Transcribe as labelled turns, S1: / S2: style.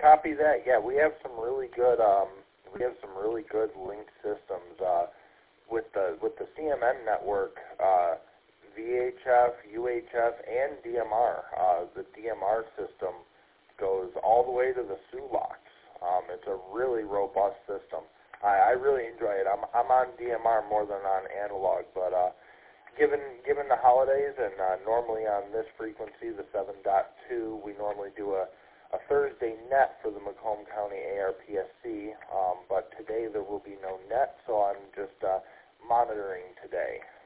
S1: copy that. Yeah, we have some really good linked systems with the CMN network, VHF, UHF, and DMR. The DMR system goes all the way to the SULOX. It's a really robust system. I really enjoy it. I'm on DMR more than on analog, but given the holidays and normally on this frequency, the 7.2, we normally do a Thursday net for the Macomb County ARPSC, but today there will be no net, so I'm just monitoring today.